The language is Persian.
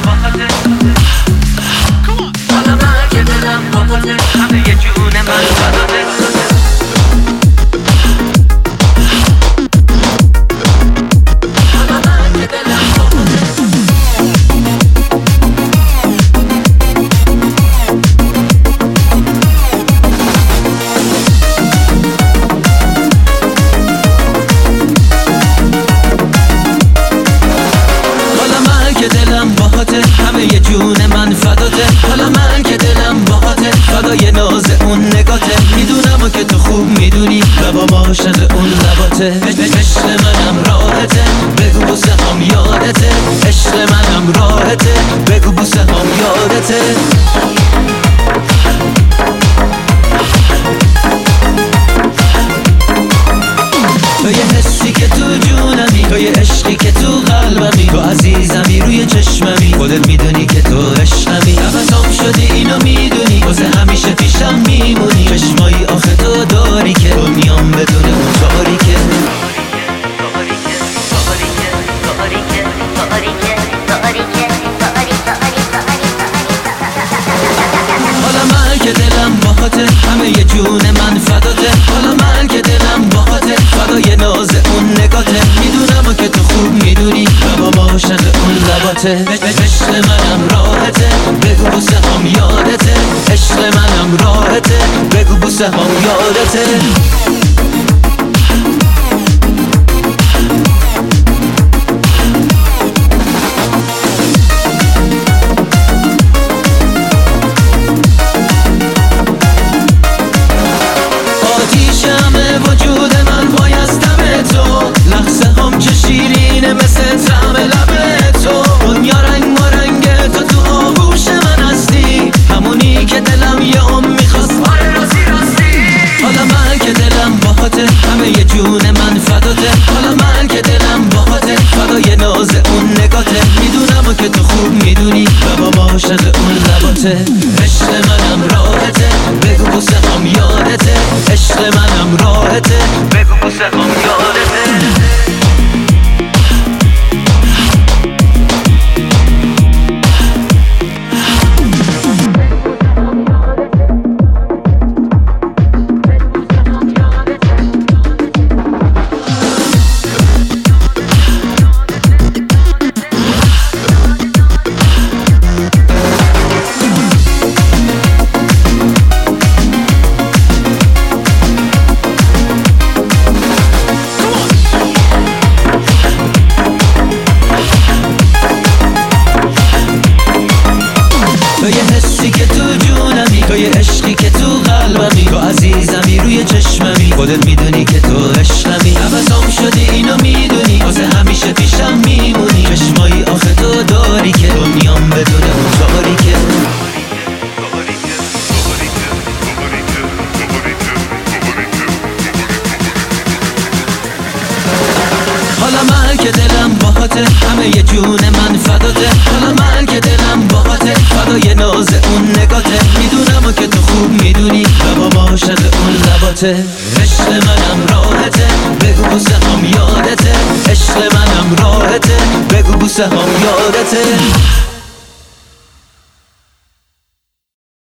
باهاته حالا من که دلم باهاته همه یه جون من فداته همه یه جون من فداته حالا من که دلم باهاته فدای ناز اون نگاته میدونم که تو خوب میدونی لبام عاشق اون لباته عشق منم راحته بگو بوسه هم یادته عشق منم راحته بگو بوسه هم یادته تو یه حسی که تو جونمی تو یه عشقی که تو قلبمی تو عزیزمی روی چشممی خودت میدونی که تو عشقمی نفسام شدی اینو میدونی واسه همیشه پیشم میمونی چشمایی آخه تو داری که دنیام بدون اون تاریکه حالا من که دلم باهاته همه یه جون من فداته حالا من که دلم باهاته فدای ناز اون نگاته میدونم که تو خوب میدونی لبام عاشق اون لباته عشق منم راحته بگو بوسه هم یادته عشق منم راحته بگو بوسه هم یادته وجود من بایستم تو لحظه هم چه شیرینه مثل طعم لب تو دنیا رنگ و رنگ تو آغوش من هستی همونی که دلم یه هم میخواست آره راستی حالا من که دلم باهاته همه یه جون من فداته حالا من که دلم باهاته فدای ناز اون نگاته میدونم که تو خوب میدونی لبام عاشق اون لباته عشق منم راحته بگو بوسه هم یادته عشق منم راحته بگو بوسه هم یادته تو یه حسی که تو جونمی تو یه عشقی که تو قلبمی تو عزیزمی روی چشممی خودت میدونی که تو عشقمی نفسام شدی اینو میدونی واسه همیشه پیشم میمونی چشمایی آخه تو داری که دنیام بدون اون تاریکه حالا من که دلم باهاته همه یه جون من فداته حالا من که دلم باهاته فدای ناز اون نگاته میدونم که تو خوب میدونی لبام عاشق اون لباته عشق منم راحته بگو بوسه هم یادته عشق منم راحته بگو بوسه هم یادته